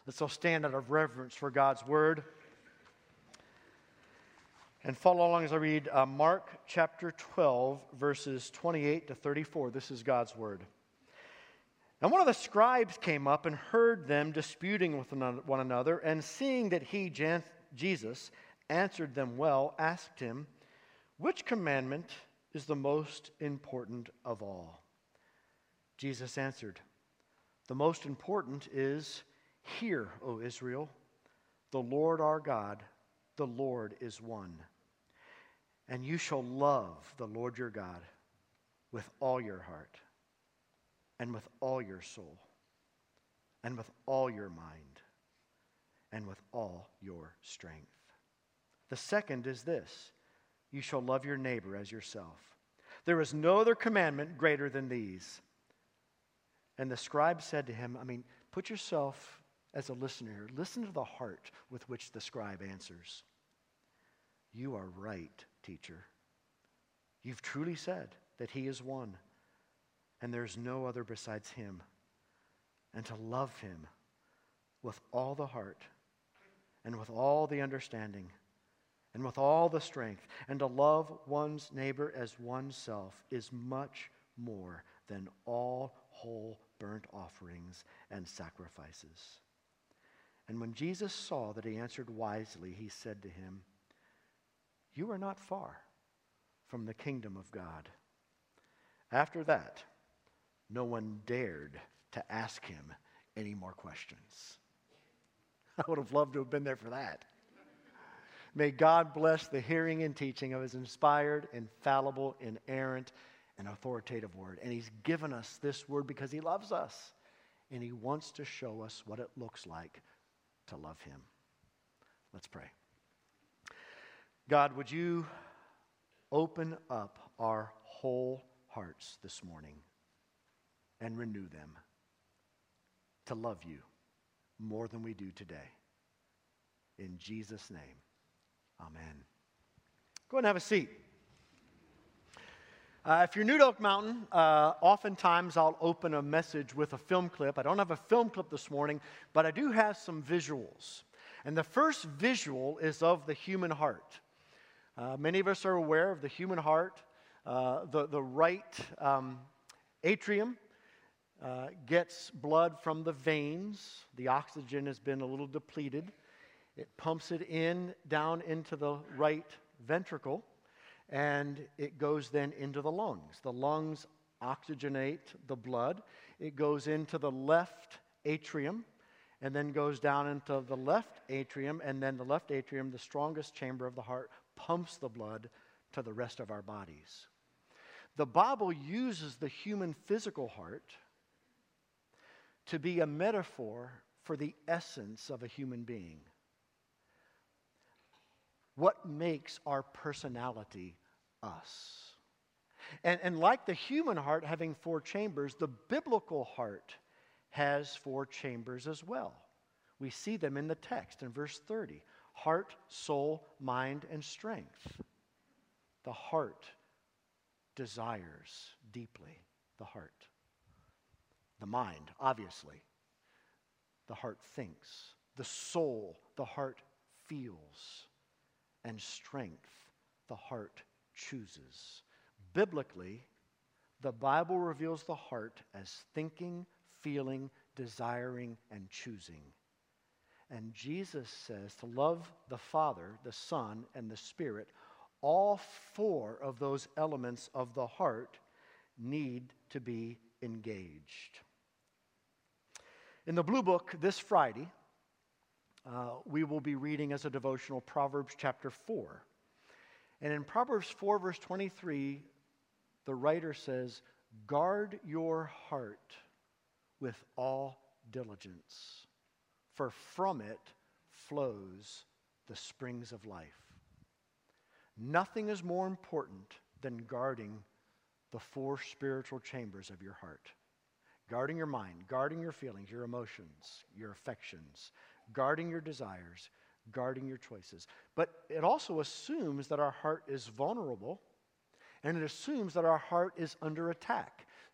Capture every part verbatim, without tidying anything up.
Let's all stand out of reverence for God's word. And follow along as I read uh, Mark chapter twelve, verses twenty-eight to thirty-four. This is God's word. And one of the scribes came up and heard them disputing with one another, and seeing that he, Jan- Jesus, answered them well, asked him, "Which commandment is the most important of all?" Jesus answered, "The most important is, 'Hear, O Israel, the Lord our God, the Lord is one. And you shall love the Lord your God with all your heart, and with all your soul, and with all your mind, and with all your strength. The second is this: you shall love your neighbor as yourself. There is no other commandment greater than these." And the scribe said to him, I mean, put yourself as a listener here. Listen to the heart with which the scribe answers. "You are right, teacher. You've truly said that he is one, and there's no other besides him, and to love him with all the heart, and with all the understanding, and with all the strength, and to love one's neighbor as oneself is much more than all whole burnt offerings and sacrifices." And when Jesus saw that he answered wisely, he said to him, "You are not far from the kingdom of God." After that, no one dared to ask him any more questions. I would have loved to have been there for that. May God bless the hearing and teaching of his inspired, infallible, inerrant, and authoritative word. And he's given us this word because he loves us, and he wants to show us what it looks like to love him. Let's pray. God, would you open up our whole hearts this morning and renew them to love you more than we do today. In Jesus' name, amen. Go ahead and have a seat. Uh, if you're new to Oak Mountain, uh, oftentimes I'll open a message with a film clip. I don't have a film clip this morning, but I do have some visuals. And the first visual is of the human heart. Uh, many of us are aware of the human heart. Uh, the, the right um, atrium uh, gets blood from the veins. The oxygen has been a little depleted. It pumps it in, down into the right ventricle, and it goes then into the lungs. The lungs oxygenate the blood. It goes into the left atrium, and then goes down into the left atrium, and then the left atrium, the strongest chamber of the heart, pumps the blood to the rest of our bodies. The Bible uses the human physical heart to be a metaphor for the essence of a human being. What makes our personality us? And, and like the human heart having four chambers, the biblical heart has four chambers as well. We see them in the text in verse thirty. Heart, soul, mind, and strength. The heart desires deeply. The heart. The mind, obviously. The heart thinks. The soul, the heart feels. And strength, the heart chooses. Biblically, the Bible reveals the heart as thinking, feeling, desiring, and choosing. And Jesus says to love the Father, the Son, and the Spirit. All four of those elements of the heart need to be engaged. In the Blue Book this Friday, Uh, we will be reading as a devotional Proverbs chapter four. And in Proverbs four, verse twenty-three, the writer says, "Guard your heart with all diligence, for from it flows the springs of life." Nothing is more important than guarding the four spiritual chambers of your heart. Guarding your mind, guarding your feelings, your emotions, your affections, guarding your desires, guarding your choices. But it also assumes that our heart is vulnerable, and it assumes that our heart is under attack.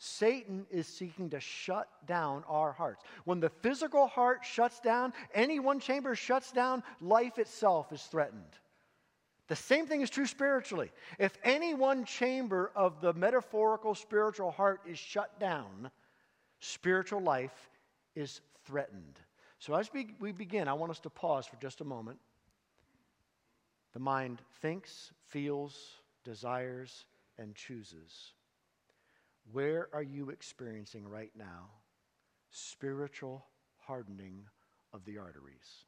Satan is seeking to shut down our hearts. When the physical heart shuts down, any one chamber shuts down, life itself is threatened. The same thing is true spiritually. If any one chamber of the metaphorical spiritual heart is shut down, spiritual life is threatened. So as we, we begin, I want us to pause for just a moment. The mind thinks, feels, desires, and chooses. Where are you experiencing right now spiritual hardening of the arteries?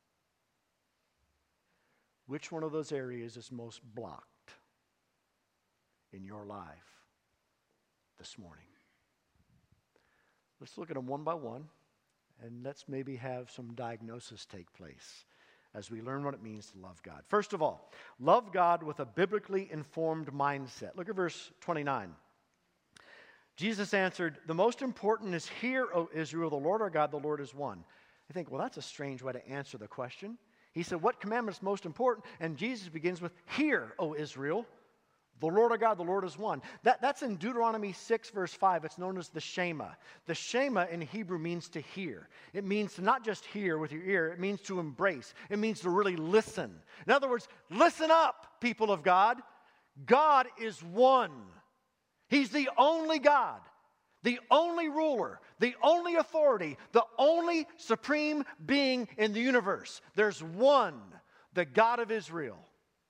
Which one of those areas is most blocked in your life this morning? Let's look at them one by one, and let's maybe have some diagnosis take place as we learn what it means to love God. First of all, love God with a biblically informed mindset. Look at verse twenty-nine. Jesus answered, "The most important is, hear, O Israel, the Lord our God, the Lord is one." I think, well, that's a strange way to answer the question. He said, what commandment is most important? And Jesus begins with, "Hear, O Israel, the Lord our God, the Lord is one." That, that's in Deuteronomy six, verse five. It's known as the Shema. The Shema in Hebrew means to hear. It means to not just hear with your ear. It means to embrace. It means to really listen. In other words, listen up, people of God. God is one. He's the only God, the only ruler, the only authority, the only supreme being in the universe. There's one, the God of Israel.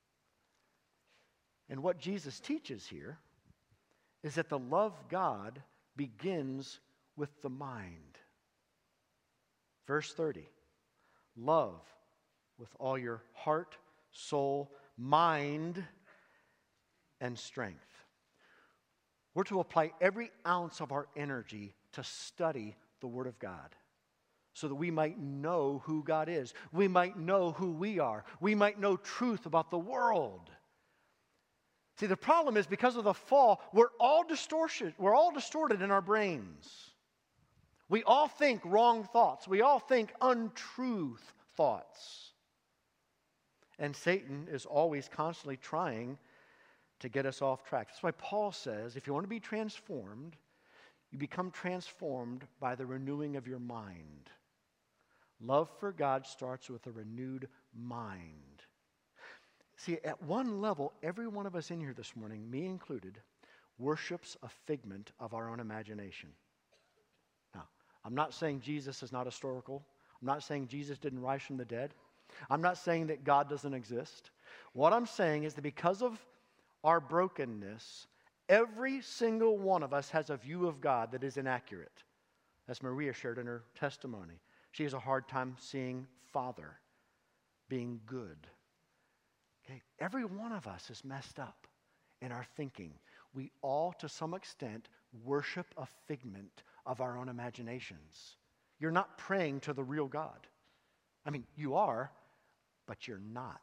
And what Jesus teaches here is that the love of God begins with the mind. Verse thirty, love with all your heart, soul, mind, and strength. We're to apply every ounce of our energy to study the Word of God so that we might know who God is. We might know who we are. We might know truth about the world. See, the problem is because of the fall, we're all distorted. We're all distorted in our brains. We all think wrong thoughts. We all think untruth thoughts. And Satan is always constantly trying to get us off track. That's why Paul says, if you want to be transformed, you become transformed by the renewing of your mind. Love for God starts with a renewed mind. See, at one level, every one of us in here this morning, me included, worships a figment of our own imagination. Now, I'm not saying Jesus is not historical. I'm not saying Jesus didn't rise from the dead. I'm not saying that God doesn't exist. What I'm saying is that because of our brokenness, every single one of us has a view of God that is inaccurate. As Maria shared in her testimony, she has a hard time seeing Father being good. Okay, every one of us is messed up in our thinking. We all, to some extent, worship a figment of our own imaginations. You're not praying to the real God. I mean, you are, but you're not.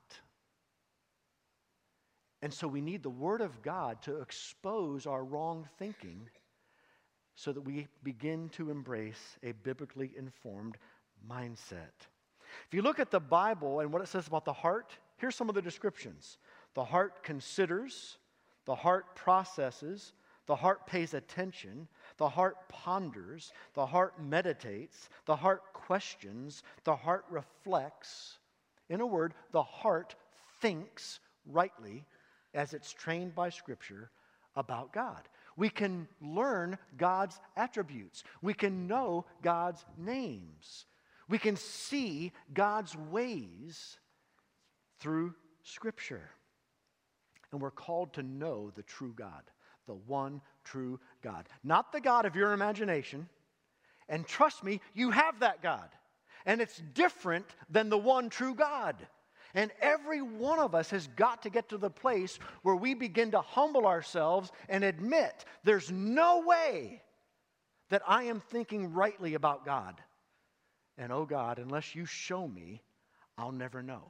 And so we need the Word of God to expose our wrong thinking so that we begin to embrace a biblically informed mindset. If you look at the Bible and what it says about the heart, here's some of the descriptions. The heart considers, the heart processes, the heart pays attention, the heart ponders, the heart meditates, the heart questions, the heart reflects. In a word, the heart thinks rightly as it's trained by Scripture about God. We can learn God's attributes. We can know God's names. We can see God's ways through Scripture. And we're called to know the true God, the one true God. Not the God of your imagination. And trust me, you have that God. And it's different than the one true God. And every one of us has got to get to the place where we begin to humble ourselves and admit there's no way that I am thinking rightly about God. And oh God, unless you show me, I'll never know.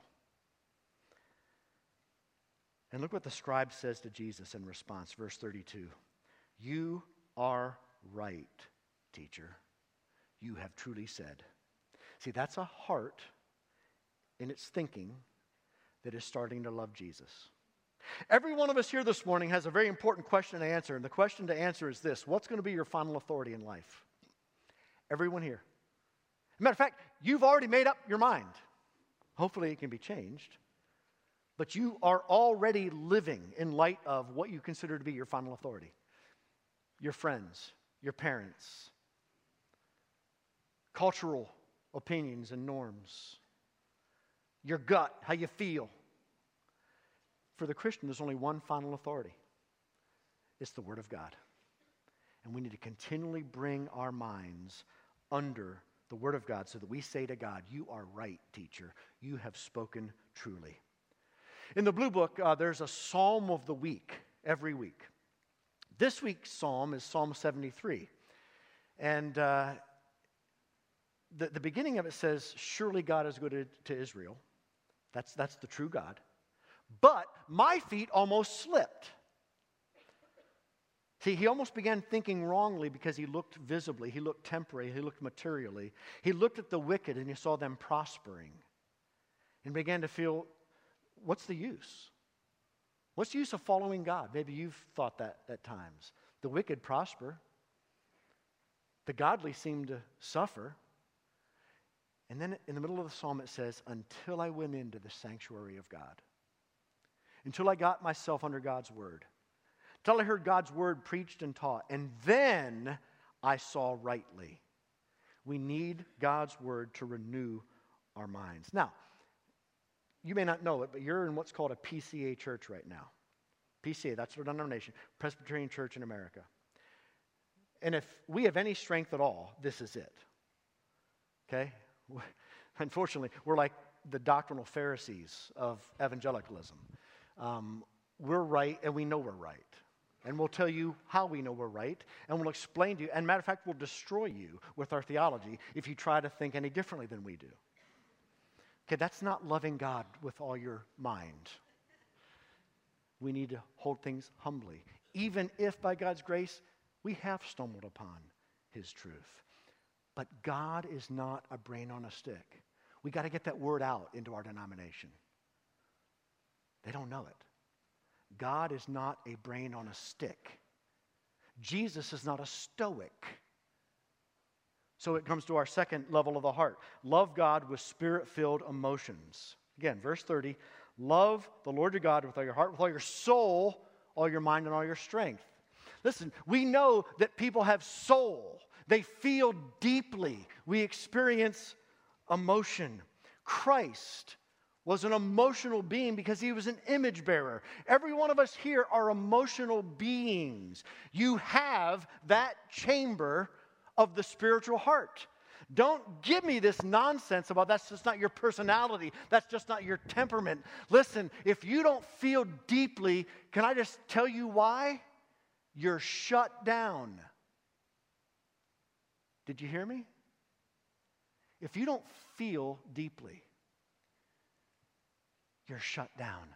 And look what the scribe says to Jesus in response, verse thirty-two. You are right, teacher. You have truly said. See, that's a heart in its thinking that is starting to love Jesus. Every one of us here this morning has a very important question to answer, and the question to answer is this: what's going to be your final authority in life? Everyone here. As a matter of fact, you've already made up your mind. Hopefully it can be changed. But you are already living in light of what you consider to be your final authority. Your friends, your parents, cultural opinions and norms, your gut, how you feel. For the Christian, there's only one final authority. It's the Word of God. And we need to continually bring our minds under the Word of God so that we say to God, you are right, teacher. You have spoken truly. In the Blue Book, uh, there's a Psalm of the week every week. This week's Psalm is Psalm seventy-three. And uh, the, the beginning of it says, surely God is good to, to Israel. That's, that's the true God. But my feet almost slipped. See, he almost began thinking wrongly because he looked visibly, he looked temporally, he looked materially. He looked at the wicked and he saw them prospering and began to feel, what's the use? What's the use of following God? Maybe you've thought that at times. The wicked prosper. The godly seem to suffer. And then in the middle of the psalm it says, until I went into the sanctuary of God. Until I got myself under God's word. Until I heard God's word preached and taught. And then I saw rightly. We need God's word to renew our minds. Now, you may not know it, but you're in what's called a P C A church right now. P C A, that's our denomination, Presbyterian Church in America. And if we have any strength at all, this is it. Okay? Unfortunately, we're like the doctrinal Pharisees of evangelicalism. Um, we're right, and we know we're right. And we'll tell you how we know we're right, and we'll explain to you. And matter of fact, we'll destroy you with our theology if you try to think any differently than we do. Okay, that's not loving God with all your mind. We need to hold things humbly, even if by God's grace we have stumbled upon His truth. But God is not a brain on a stick. We got to get that word out into our denomination. They don't know it. God is not a brain on a stick. Jesus is not a stoic. So it comes to our second level of the heart. Love God with spirit-filled emotions. Again, verse thirty, love the Lord your God with all your heart, with all your soul, all your mind, and all your strength. Listen, we know that people have soul. They feel deeply. We experience emotion. Christ was an emotional being because he was an image bearer. Every one of us here are emotional beings. You have that chamber of the spiritual heart. Don't give me this nonsense about that's just not your personality. That's just not your temperament. Listen, if you don't feel deeply, can I just tell you why? You're shut down. Did you hear me? If you don't feel deeply, you're shut down.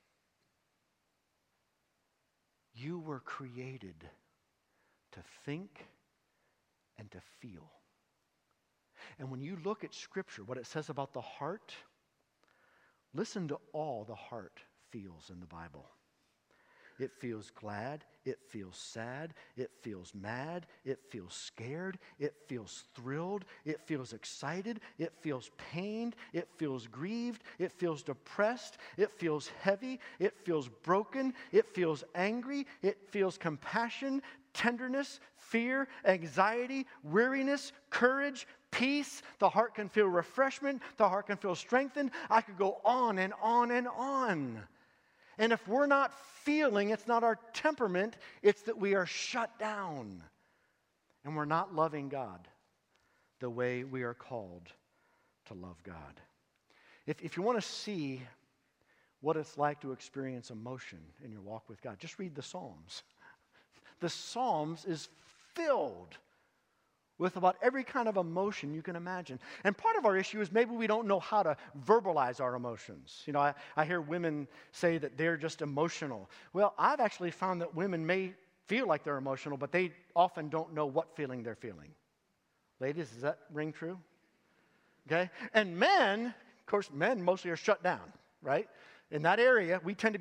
You were created to think and to feel. And when you look at Scripture, what it says about the heart, listen to all the heart feels in the Bible. It feels glad, it feels sad, it feels mad, it feels scared, it feels thrilled, it feels excited, it feels pained, it feels grieved, it feels depressed, it feels heavy, it feels broken, it feels angry, it feels compassion, tenderness, fear, anxiety, weariness, courage, peace. The heart can feel refreshment, the heart can feel strengthened. I could go on and on and on. And if we're not feeling, it's not our temperament, it's that we are shut down. And we're not loving God the way we are called to love God. If, if you want to see what it's like to experience emotion in your walk with God, just read the Psalms. The Psalms is filled with about every kind of emotion you can imagine. And part of our issue is maybe we don't know how to verbalize our emotions. You know, I, I hear women say that they're just emotional. Well, I've actually found that women may feel like they're emotional, but they often don't know what feeling they're feeling. Ladies, does that ring true? Okay? And men, of course, men mostly are shut down, right? In that area, we tend to be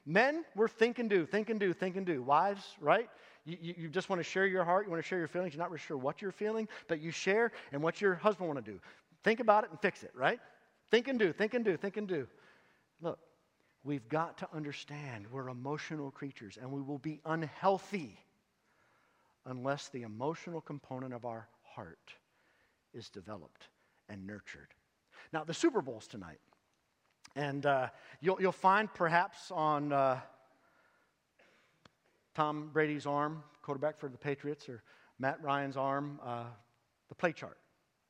Men, we're think and do, think and do, think and do. Wives, right? You, you, you just want to share your heart. You want to share your feelings. You're not really sure what you're feeling, but you share and what your husband want to do. Think about it and fix it, right? Think and do, think and do, think and do. Look, we've got to understand we're emotional creatures, and we will be unhealthy unless the emotional component of our heart is developed and nurtured. Now, the Super Bowl's tonight. And uh, you'll, you'll find perhaps on uh, Tom Brady's arm, quarterback for the Patriots, or Matt Ryan's arm, uh, the play chart.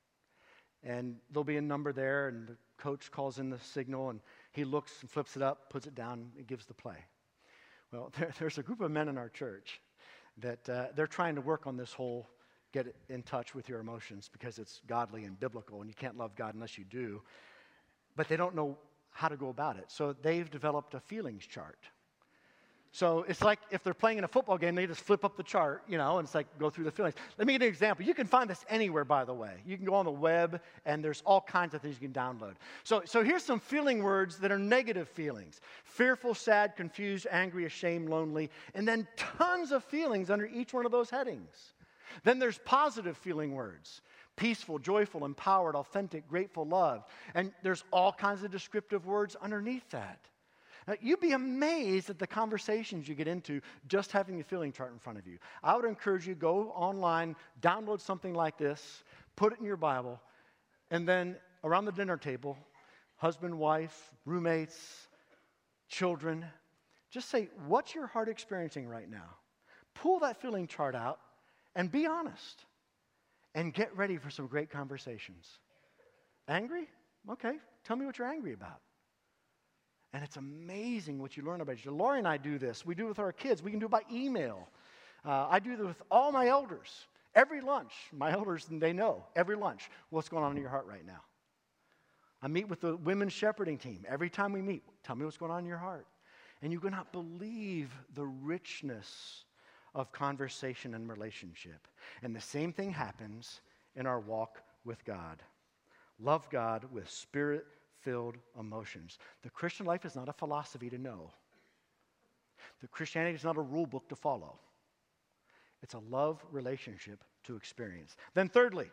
And there'll be a number there, and the coach calls in the signal, and he looks and flips it up, puts it down, and gives the play. Well, there, there's a group of men in our church that uh, they're trying to work on this whole get in touch with your emotions because it's godly and biblical, and you can't love God unless you do. But they don't know how to go about it. So they've developed a feelings chart. So it's like if they're playing in a football game, they just flip up the chart, you know, and it's like go through the feelings. Let me give you an example. You can find this anywhere, by the way. You can go on the web, and there's all kinds of things you can download. So, so here's some feeling words that are negative feelings. Fearful, sad, confused, angry, ashamed, lonely, and then tons of feelings under each one of those headings. Then there's positive feeling words. Peaceful, joyful, empowered, authentic, grateful, loved. And there's all kinds of descriptive words underneath that. Now, you'd be amazed at the conversations you get into just having the feeling chart in front of you. I would encourage you, go online, download something like this, put it in your Bible, and then around the dinner table, husband, wife, roommates, children, just say, what's your heart experiencing right now? Pull that feeling chart out and be honest. And get ready for some great conversations. Angry? Okay, tell me what you're angry about. And it's amazing what you learn about each other. Lori and I do this. We do it with our kids. We can do it by email. Uh, I do this with all my elders. Every lunch, my elders, they know, every lunch, what's going on in your heart right now. I meet with the women's shepherding team. Every time we meet, tell me what's going on in your heart. And you cannot believe the richness of conversation and relationship. And the same thing happens in our walk with God. Love God with spirit-filled emotions. The Christian life is not a philosophy to know. The Christianity is not a rule book to follow. It's a love relationship to experience. Then thirdly,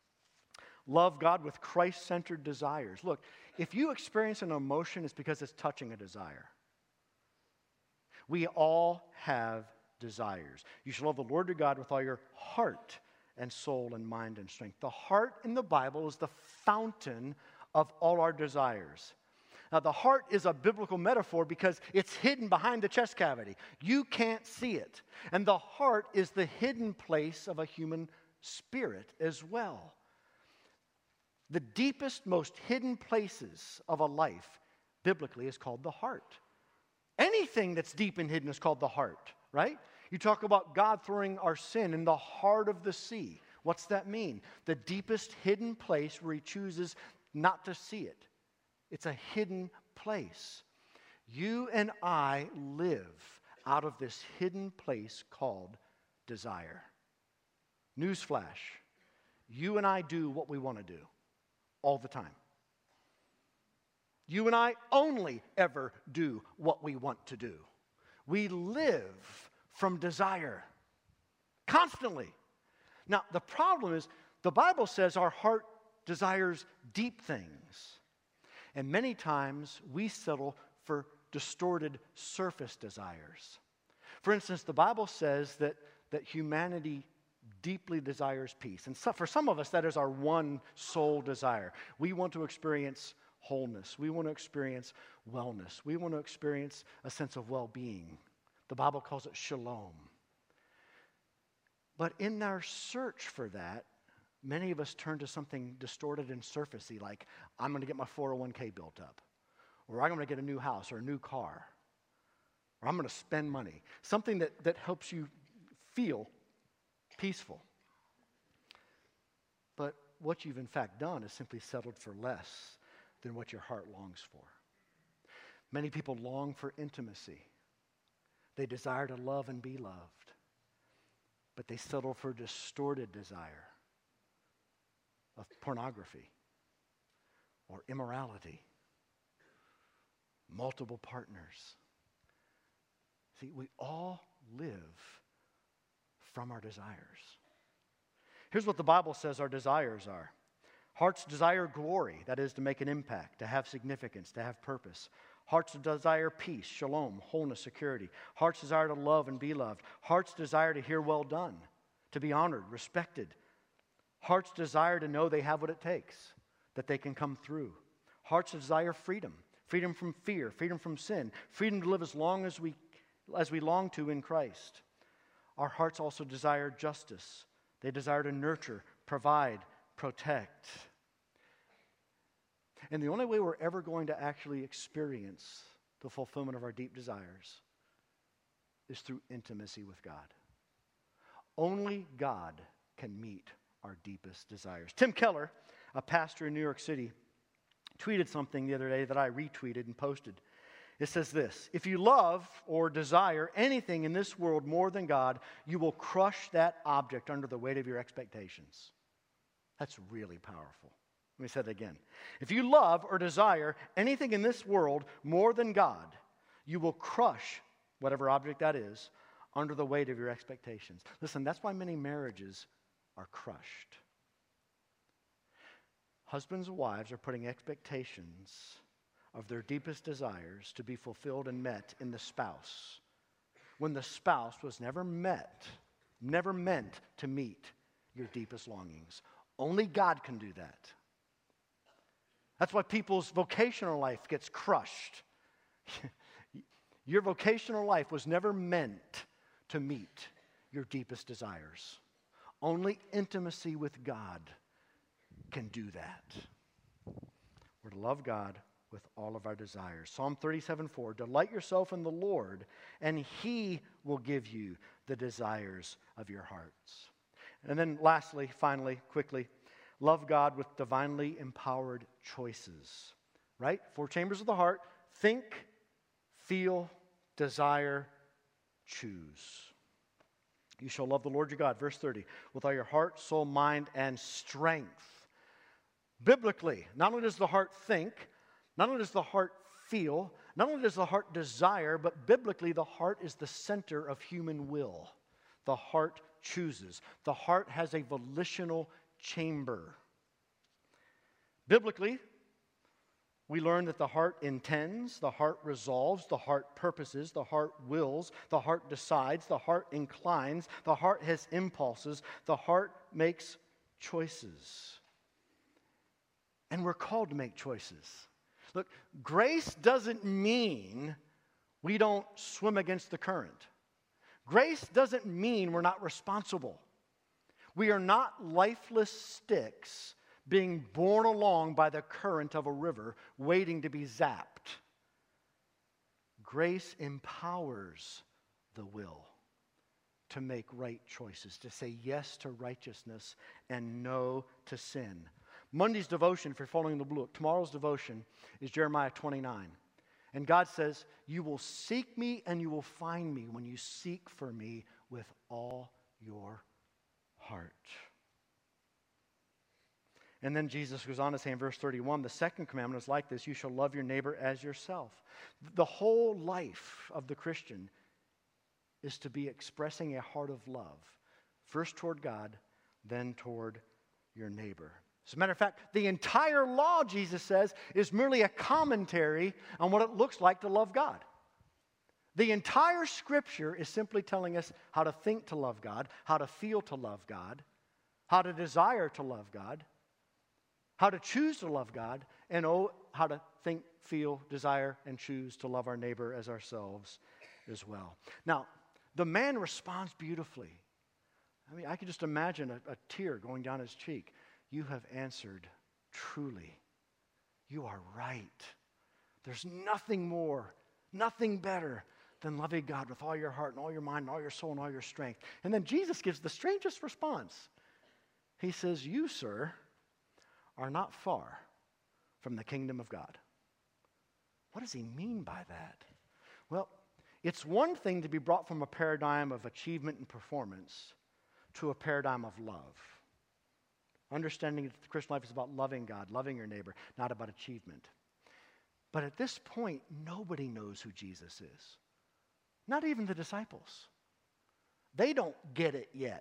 love God with Christ-centered desires. Look, if you experience an emotion, it's because it's touching a desire. We all have desires. You shall love the Lord your God with all your heart and soul and mind and strength. The heart in the Bible is the fountain of all our desires. Now, the heart is a biblical metaphor because it's hidden behind the chest cavity. You can't see it. And the heart is the hidden place of a human spirit as well. The deepest, most hidden places of a life, biblically, is called the heart. Anything that's deep and hidden is called the heart. Right? You talk about God throwing our sin in the heart of the sea. What's that mean? The deepest hidden place where he chooses not to see it. It's a hidden place. You and I live out of this hidden place called desire. Newsflash. You and I do what we want to do all the time. You and I only ever do what we want to do. We live from desire constantly. Now, the problem is the Bible says our heart desires deep things. And many times we settle for distorted surface desires. For instance, the Bible says that, that humanity deeply desires peace. And so for some of us, that is our one sole desire. We want to experience wholeness. We want to experience wellness. We want to experience a sense of well-being. The Bible calls it shalom. But in our search for that, many of us turn to something distorted and surfacey, like I'm going to get my four oh one k built up, or I'm going to get a new house or a new car, or I'm going to spend money. Something that, that helps you feel peaceful. But what you've in fact done is simply settled for less than what your heart longs for. Many people long for intimacy. They desire to love and be loved, but they settle for distorted desire of pornography or immorality, multiple partners, See, we all live from our desires. Here's what the Bible says our desires are. Hearts desire glory, that is, to make an impact, to have significance, to have purpose. Hearts desire peace, shalom, wholeness, security. Hearts desire to love and be loved. Hearts desire to hear well done, to be honored, respected. Hearts desire to know they have what it takes, that they can come through. Hearts desire freedom, freedom from fear, freedom from sin, freedom to live as long as we, as we long to in Christ. Our hearts also desire justice. They desire to nurture, provide, protect. And the only way we're ever going to actually experience the fulfillment of our deep desires is through intimacy with God. Only God can meet our deepest desires. Tim Keller, a pastor in New York City, tweeted something the other day that I retweeted and posted. It says this: if you love or desire anything in this world more than God, you will crush that object under the weight of your expectations. That's really powerful. Let me say that again. If you love or desire anything in this world more than God, you will crush whatever object that is under the weight of your expectations. Listen, that's why many marriages are crushed. Husbands and wives are putting expectations of their deepest desires to be fulfilled and met in the spouse, when the spouse was never met, never meant to meet your deepest longings. Only God can do that. That's why people's vocational life gets crushed. Your vocational life was never meant to meet your deepest desires. Only intimacy with God can do that. We're to love God with all of our desires. Psalm thirty-seven four, delight yourself in the Lord, and He will give you the desires of your hearts. And then lastly, finally, quickly, love God with divinely empowered choices. Right? Four chambers of the heart. Think, feel, desire, choose. You shall love the Lord your God, verse thirty, with all your heart, soul, mind, and strength. Biblically, not only does the heart think, not only does the heart feel, not only does the heart desire, but biblically the heart is the center of human will. The heart chooses. The heart has a volitional chamber. Biblically, we learn that the heart intends, the heart resolves, the heart purposes, the heart wills, the heart decides, the heart inclines, the heart has impulses, the heart makes choices. And we're called to make choices. Look, grace doesn't mean we don't swim against the current. Grace doesn't mean we're not responsible. We are not lifeless sticks being borne along by the current of a river, waiting to be zapped. Grace empowers the will to make right choices, to say yes to righteousness and no to sin. Monday's devotion, if you're following the book, tomorrow's devotion is Jeremiah twenty-nine. And God says, you will seek me and you will find me when you seek for me with all your heart. And then Jesus goes on to say in verse thirty-one, the second commandment is like this: you shall love your neighbor as yourself. The whole life of the Christian is to be expressing a heart of love, first toward God, then toward your neighbor. As a matter of fact, the entire law, Jesus says, is merely a commentary on what it looks like to love God. The entire Scripture is simply telling us how to think to love God, how to feel to love God, how to desire to love God, how to choose to love God, and oh, how to think, feel, desire, and choose to love our neighbor as ourselves as well. Now, the man responds beautifully. I mean, I can just imagine a, a tear going down his cheek. You have answered truly. You are right. There's nothing more, nothing better than loving God with all your heart and all your mind and all your soul and all your strength. And then Jesus gives the strangest response. He says, you, sir, are not far from the kingdom of God. What does he mean by that? Well, it's one thing to be brought from a paradigm of achievement and performance to a paradigm of love. Understanding that the Christian life is about loving God, loving your neighbor, not about achievement. But at this point, nobody knows who Jesus is. Not even the disciples. They don't get it yet.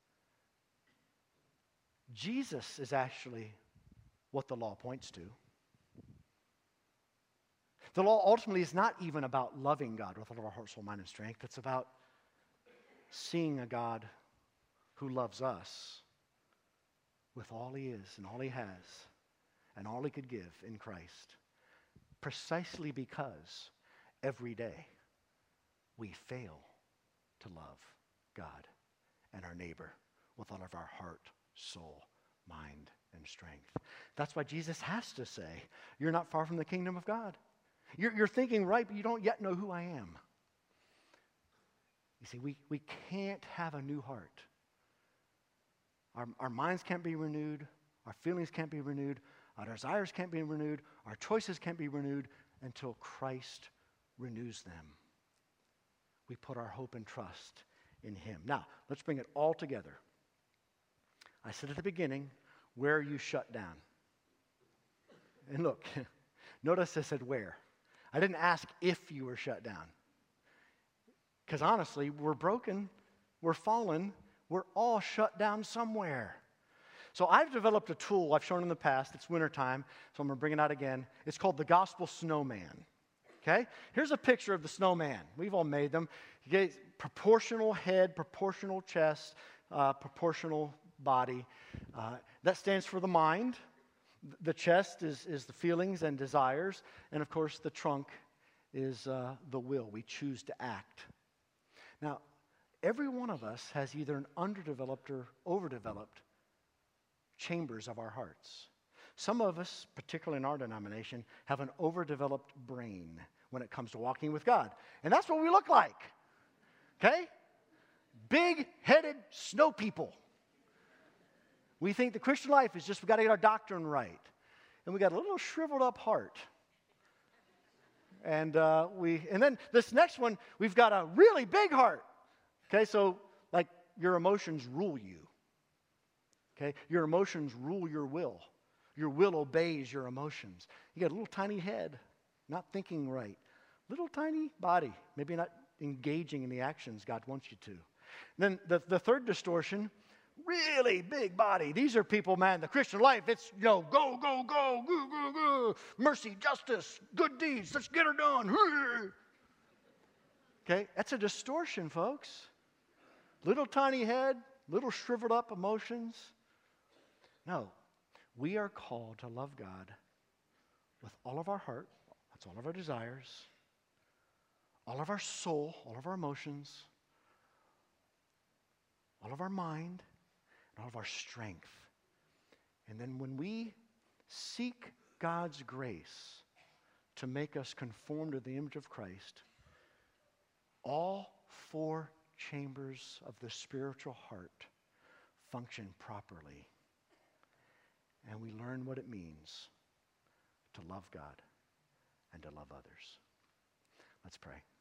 Jesus is actually what the law points to. The law ultimately is not even about loving God with all of our heart, soul, mind, and strength. It's about seeing a God who loves us with all he is and all he has and all he could give in Christ. Precisely because every day we fail to love God and our neighbor with all of our heart, soul, mind, and strength. That's why Jesus has to say, you're not far from the kingdom of God. You're, you're thinking right, but you don't yet know who I am. You see, we, we can't have a new heart. Our, our minds can't be renewed. Our feelings can't be renewed. Our desires can't be renewed. Our choices can't be renewed until Christ renews them. We put our hope and trust in him. Now, let's bring it all together. I said at the beginning, where are you shut down? And look, notice I said where. I didn't ask if you were shut down. Because honestly, we're broken, we're fallen, we're all shut down somewhere. So I've developed a tool I've shown in the past. It's wintertime, so I'm going to bring it out again. It's called the Gospel Snowman. Okay? Here's a picture of the snowman. We've all made them. You get proportional head, proportional chest, uh, proportional body. Uh, that stands for the mind. The chest is, is the feelings and desires. And of course, the trunk is uh, the will. We choose to act. Now, every one of us has either an underdeveloped or overdeveloped chambers of our hearts. Some of us, particularly in our denomination, have an overdeveloped brain when it comes to walking with God. And that's what we look like. Okay? Big-headed snow people. We think the Christian life is just we got to get our doctrine right. And we got a little shriveled up heart. And uh, we, and then this next one, we've got a really big heart. Okay, so like your emotions rule you. Okay, your emotions rule your will. Your will obeys your emotions. You got a little tiny head, not thinking right. Little tiny body, maybe not engaging in the actions God wants you to. And then the, the third distortion, really big body. These are people, man, the Christian life, it's, you know, go, go, go, go, go, go. Mercy, justice, good deeds, let's get her done. Okay, that's a distortion, folks. Little tiny head, little shriveled up emotions. No, we are called to love God with all of our heart, that's all of our desires, all of our soul, all of our emotions, all of our mind, and all of our strength. And then when we seek God's grace to make us conform to the image of Christ, all four chambers of the spiritual heart function properly. And we learn what it means to love God and to love others. Let's pray.